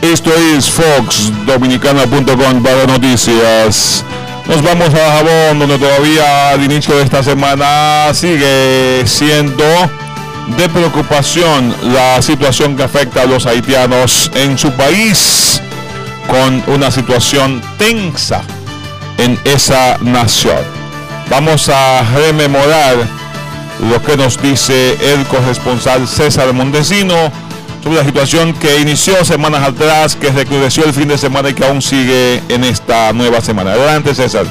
Esto es foxdominicana.com para noticias. Nos vamos a Dajabón, donde todavía al inicio de esta semana sigue siendo de preocupación la situación que afecta a los haitianos en su país, con una situación tensa en esa nación. Vamos a rememorar lo que nos dice el corresponsal César Montesino sobre la situación que inició semanas atrás, que recrudeció el fin de semana y que aún sigue en esta nueva semana. Adelante, César.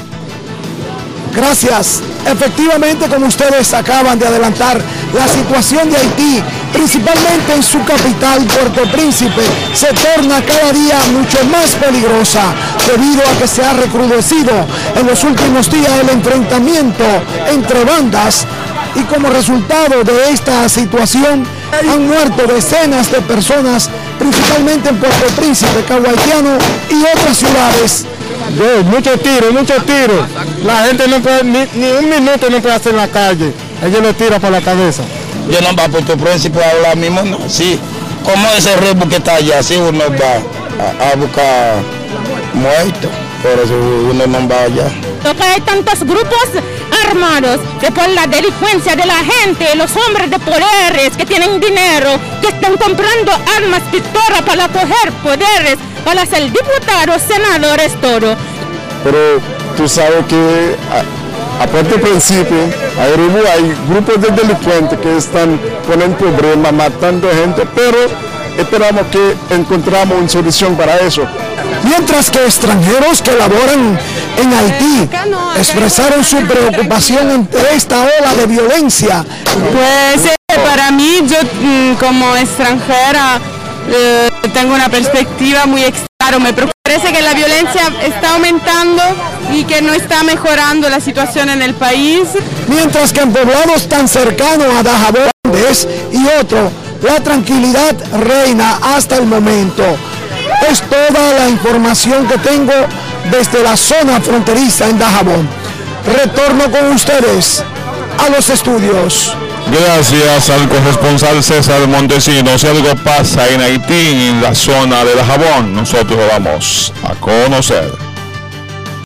Gracias. Efectivamente, como ustedes acaban de adelantar, la situación de Haití, principalmente en su capital, Puerto Príncipe, se torna cada día mucho más peligrosa debido a que se ha recrudecido en los últimos días el enfrentamiento entre bandas, y como resultado de esta situación han muerto decenas de personas, principalmente en Puerto Príncipe, Cabo Haitiano y otras ciudades. Muchos tiros. La gente no puede, ni un minuto no puede hacer en la calle. Ellos lo tiran por la cabeza. Yo no voy a Puerto Príncipe ahora mismo, no. Sí, como ese rebus que está allá, sí uno va a buscar muertos, por eso uno no va allá. Porque hay tantos grupos armados que por la delincuencia de la gente, los hombres de poderes que tienen dinero, que están comprando armas, pistolas para coger poderes, para ser diputados, senadores, todo. Pero tú sabes que a Puerto Príncipe hay grupos de delincuentes que están poniendo problemas, matando gente, pero esperamos que encontramos una solución para eso. Mientras que extranjeros que laboran en Haití expresaron su preocupación ante esta ola de violencia. Pues para mí, yo como extranjera tengo una perspectiva muy extraña. Me parece que la violencia está aumentando y que no está mejorando la situación en el país. Mientras que en poblados tan cercanos a Dajabón y otro, la tranquilidad reina hasta el momento. Es toda la información que tengo desde la zona fronteriza en Dajabón. Retorno con ustedes a los estudios. Gracias al corresponsal César Montesino. Si algo pasa en Haití, en la zona de Dajabón, nosotros lo vamos a conocer.